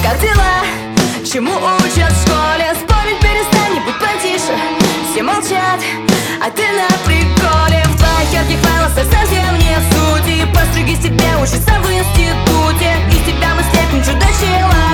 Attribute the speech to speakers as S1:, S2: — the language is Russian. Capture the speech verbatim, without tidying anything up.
S1: Как дела? Чему учат в школе? Спорить перестань, не будь потише. Все молчат, а ты на приколе. В твоих ярких волосах совсем нет сути. Постриги себе учатся в институте. Из тебя мы слепим чудо-чела.